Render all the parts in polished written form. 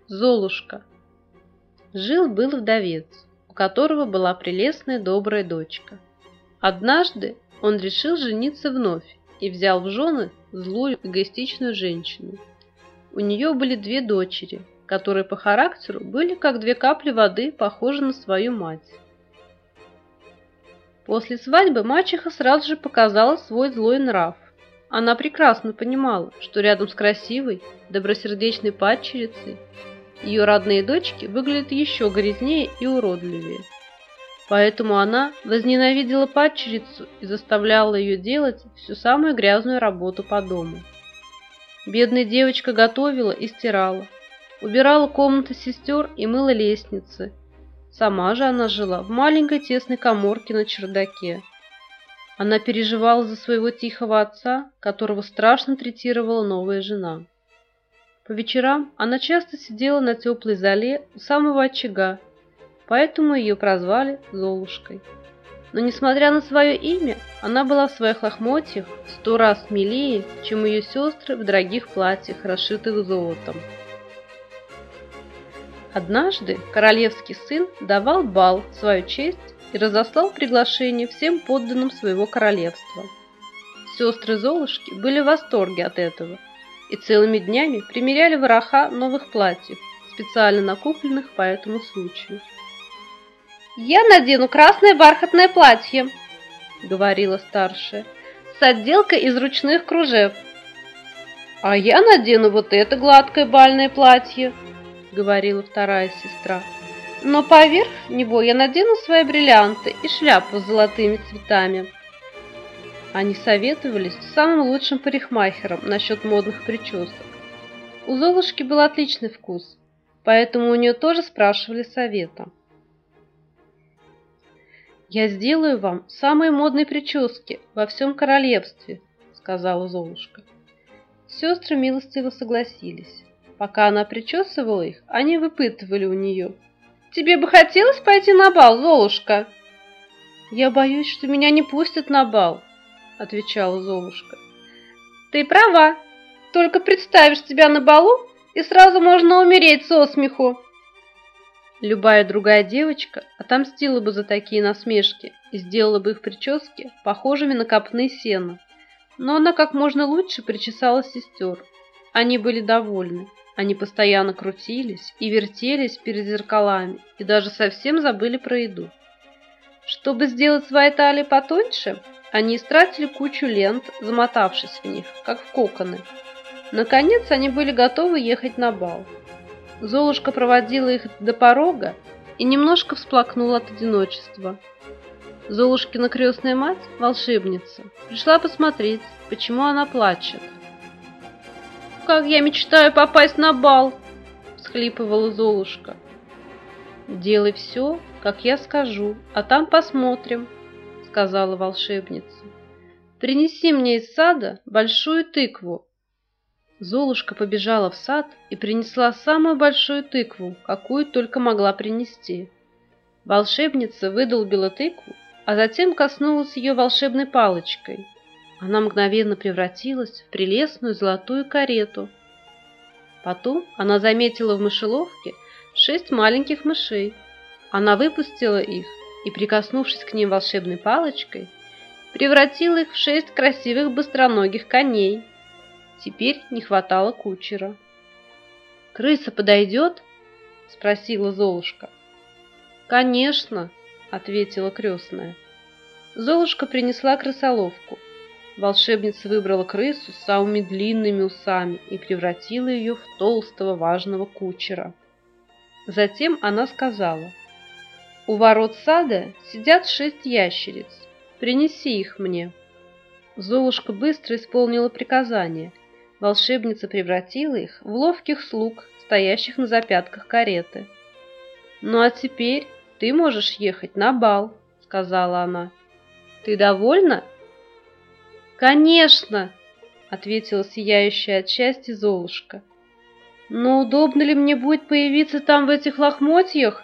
Золушка. Жил-был вдовец, у которого была прелестная добрая дочка. Однажды он решил жениться вновь и взял в жены злую эгоистичную женщину. У нее были две дочери, которые по характеру были как две капли воды, похожи на свою мать. После свадьбы мачеха сразу же показала свой злой нрав. Она прекрасно понимала, что рядом с красивой, добросердечной падчерицей ее родные дочки выглядят еще грязнее и уродливее. Поэтому она возненавидела падчерицу и заставляла ее делать всю самую грязную работу по дому. Бедная девочка готовила и стирала, убирала комнаты сестер и мыла лестницы. Сама же она жила в маленькой тесной каморке на чердаке. Она переживала за своего тихого отца, которого страшно третировала новая жена. По вечерам она часто сидела на теплой золе у самого очага, поэтому ее прозвали Золушкой. Но, несмотря на свое имя, она была в своих лохмотьях 100 раз милее, чем ее сестры в дорогих платьях, расшитых золотом. Однажды королевский сын давал бал в свою честь и разослал приглашение всем подданным своего королевства. Сестры Золушки были в восторге от этого и целыми днями примеряли вороха новых платьев, специально накупленных по этому случаю. «Я надену красное бархатное платье», — говорила старшая, — «с отделкой из ручных кружев». «А я надену вот это гладкое бальное платье», — говорила вторая сестра, — «но поверх него я надену свои бриллианты и шляпу с золотыми цветами». Они советовались с самым лучшим парикмахером насчет модных причесок. У Золушки был отличный вкус, поэтому у нее тоже спрашивали совета. «Я сделаю вам самые модные прически во всем королевстве», — сказала Золушка. Сестры милостиво согласились. Пока она причесывала их, они выпытывали у нее: «Тебе бы хотелось пойти на бал, Золушка?» «Я боюсь, что меня не пустят на бал», — отвечала Золушка. «Ты права. Только представишь себя на балу, и сразу можно умереть со смеху». Любая другая девочка отомстила бы за такие насмешки и сделала бы их прически похожими на копны сена. Но она как можно лучше причесала сестер. Они были довольны. Они постоянно крутились и вертелись перед зеркалами и даже совсем забыли про еду. Чтобы сделать свои талии потоньше, они истратили кучу лент, замотавшись в них, как в коконы. Наконец они были готовы ехать на бал. Золушка проводила их до порога и немножко всплакнула от одиночества. Золушкина крестная мать, волшебница, пришла посмотреть, почему она плачет. «Как я мечтаю попасть на бал!» – всхлипывала Золушка. «Делай все, как я скажу, а там посмотрим», – сказала волшебница. «Принеси мне из сада большую тыкву». Золушка побежала в сад и принесла самую большую тыкву, какую только могла принести. Волшебница выдолбила тыкву, а затем коснулась ее волшебной палочкой. Она мгновенно превратилась в прелестную золотую карету. Потом она заметила в мышеловке 6 маленьких мышей. Она выпустила их и, прикоснувшись к ним волшебной палочкой, превратила их в 6 красивых быстроногих коней. Теперь не хватало кучера. «Крыса подойдет?» – спросила Золушка. «Конечно», – ответила крестная. Золушка принесла крысоловку. Волшебница выбрала крысу с самыми длинными усами и превратила ее в толстого важного кучера. Затем она сказала: «У ворот сада сидят 6 ящериц. Принеси их мне». Золушка быстро исполнила приказание. Волшебница превратила их в ловких слуг, стоящих на запятках кареты. «Ну а теперь ты можешь ехать на бал», — сказала она. «Ты довольна?» «Конечно!» — ответила сияющая от счастья Золушка. «Но удобно ли мне будет появиться там в этих лохмотьях?»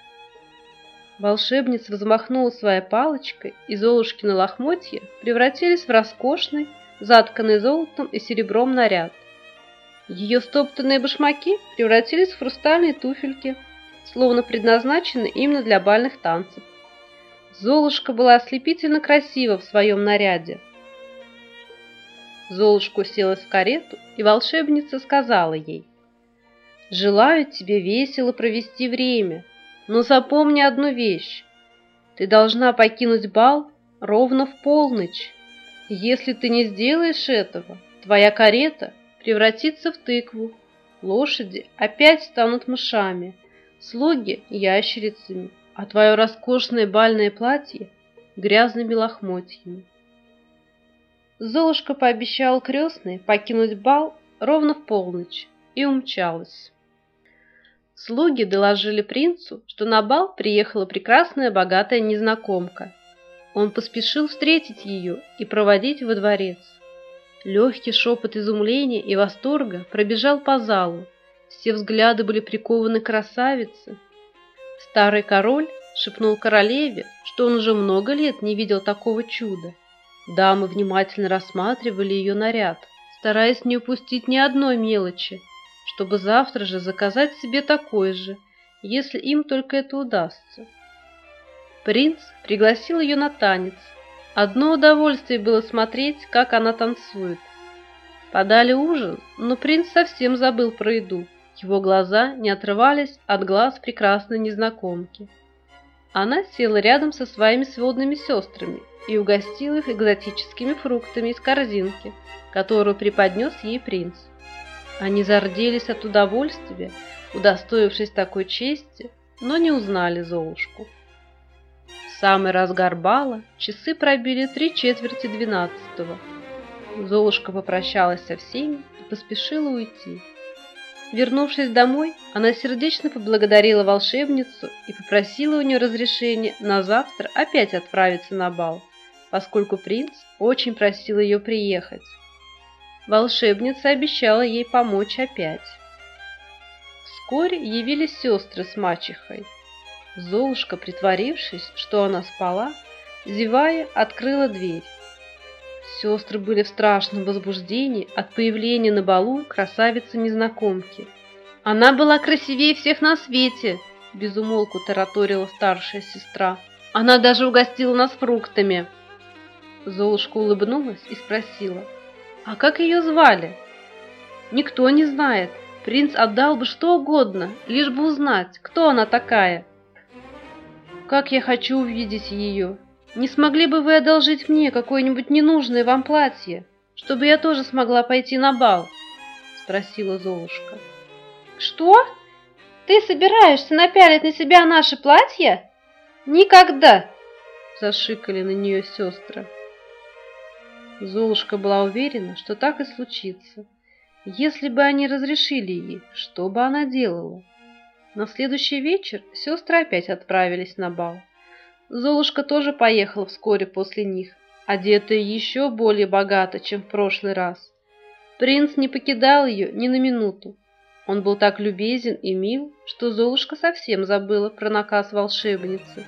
Волшебница взмахнула своей палочкой, и Золушкины лохмотья превратились в роскошный, затканный золотом и серебром наряд. Ее стоптанные башмаки превратились в хрустальные туфельки, словно предназначенные именно для бальных танцев. Золушка была ослепительно красива в своем наряде. Золушка уселась в карету, и волшебница сказала ей: «Желаю тебе весело провести время, но запомни одну вещь. Ты должна покинуть бал ровно в полночь. Если ты не сделаешь этого, твоя карета превратится в тыкву, лошади опять станут мышами, слуги – ящерицами, а твое роскошное бальное платье – грязными лохмотьями». Золушка пообещала крестной покинуть бал ровно в полночь и умчалась. Слуги доложили принцу, что на бал приехала прекрасная богатая незнакомка. Он поспешил встретить ее и проводить во дворец. Легкий шепот изумления и восторга пробежал по залу. Все взгляды были прикованы к красавице. Старый король шепнул королеве, что он уже много лет не видел такого чуда. Дамы внимательно рассматривали ее наряд, стараясь не упустить ни одной мелочи, чтобы завтра же заказать себе такой же, если им только это удастся. Принц пригласил ее на танец. Одно удовольствие было смотреть, как она танцует. Подали ужин, но принц совсем забыл про еду. Его глаза не отрывались от глаз прекрасной незнакомки. Она села рядом со своими сводными сестрами и угостила их экзотическими фруктами из корзинки, которую преподнес ей принц. Они зарделись от удовольствия, удостоившись такой чести, но не узнали Золушку. В самый разгар бала часы пробили 3/4 12. Золушка попрощалась со всеми и поспешила уйти. Вернувшись домой, она сердечно поблагодарила волшебницу и попросила у нее разрешения на завтра опять отправиться на бал, поскольку принц очень просил ее приехать. Волшебница обещала ей помочь опять. Вскоре явились сестры с мачехой. Золушка, притворившись, что она спала, зевая, открыла дверь. Сестры были в страшном возбуждении от появления на балу красавицы-незнакомки. «Она была красивее всех на свете!» – безумолку тараторила старшая сестра. «Она даже угостила нас фруктами!» Золушка улыбнулась и спросила: «А как ее звали?» «Никто не знает. Принц отдал бы что угодно, лишь бы узнать, кто она такая». «Как я хочу увидеть ее! Не смогли бы вы одолжить мне какое-нибудь ненужное вам платье, чтобы я тоже смогла пойти на бал?» – спросила Золушка. «Что? Ты собираешься напялить на себя наше платье? Никогда!» – зашикали на нее сестры. Золушка была уверена, что так и случится. Если бы они разрешили ей, что бы она делала? На следующий вечер сестры опять отправились на бал. Золушка тоже поехала вскоре после них, одетая еще более богато, чем в прошлый раз. Принц не покидал ее ни на минуту. Он был так любезен и мил, что Золушка совсем забыла про наказ волшебницы.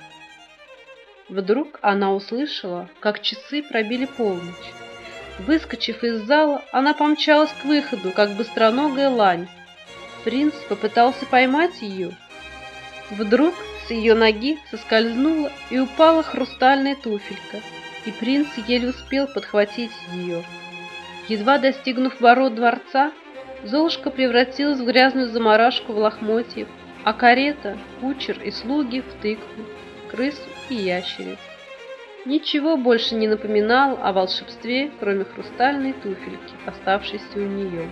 Вдруг она услышала, как часы пробили полночь. Выскочив из зала, она помчалась к выходу, как быстроногая лань. Принц попытался поймать ее. Вдруг с ее ноги соскользнула и упала хрустальная туфелька, и принц еле успел подхватить ее. Едва достигнув ворот дворца, Золушка превратилась в грязную заморашку в лохмотьев, а карета, кучер и слуги в тыкву, крысу и ящериц. Ничего больше не напоминало о волшебстве, кроме хрустальной туфельки, оставшейся у нее.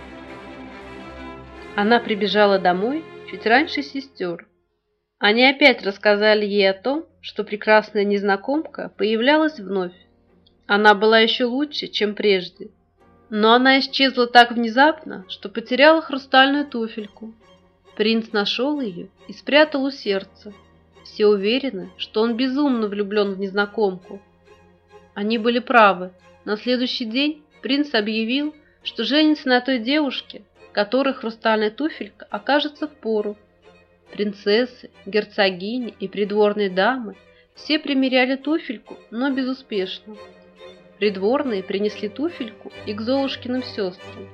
Она прибежала домой чуть раньше сестер. Они опять рассказали ей о том, что прекрасная незнакомка появлялась вновь. Она была еще лучше, чем прежде, но она исчезла так внезапно, что потеряла хрустальную туфельку. Принц нашел ее и спрятал у сердца. Все уверены, что он безумно влюблен в незнакомку. Они были правы. На следующий день принц объявил, что женится на той девушке, которой хрустальная туфелька окажется впору. Принцессы, герцогини и придворные дамы все примеряли туфельку, но безуспешно. Придворные принесли туфельку и к Золушкиным сестрам.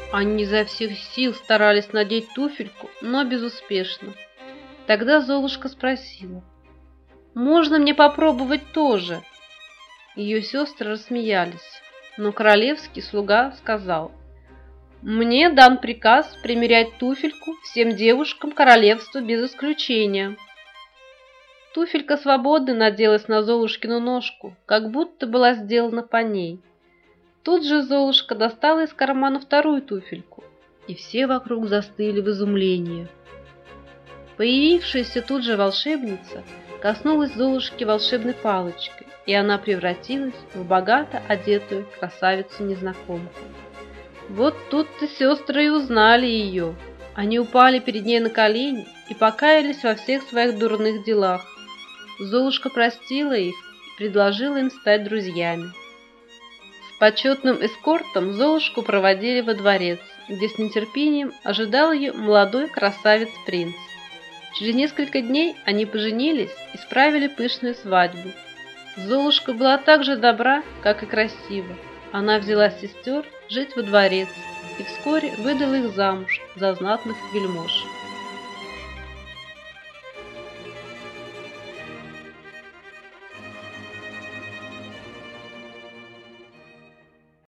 Они изо всех сил старались надеть туфельку, но безуспешно. Тогда Золушка спросила: «Можно мне попробовать тоже?» Ее сестры рассмеялись, но королевский слуга сказал: «Мне дан приказ примерять туфельку всем девушкам королевства без исключения». Туфелька свободно наделась на Золушкину ножку, как будто была сделана по ней. Тут же Золушка достала из кармана вторую туфельку, и все вокруг застыли в изумлении. Появившаяся тут же волшебница коснулась Золушки волшебной палочкой, и она превратилась в богато одетую красавицу-незнакомку. Вот тут-то сестры и узнали ее. Они упали перед ней на колени и покаялись во всех своих дурных делах. Золушка простила их и предложила им стать друзьями. С почетным эскортом Золушку проводили во дворец, где с нетерпением ожидал ее молодой красавец-принц. Через несколько дней они поженились и справили пышную свадьбу. Золушка была так же добра, как и красива. Она взяла сестер жить во дворец и вскоре выдала их замуж за знатных вельмож.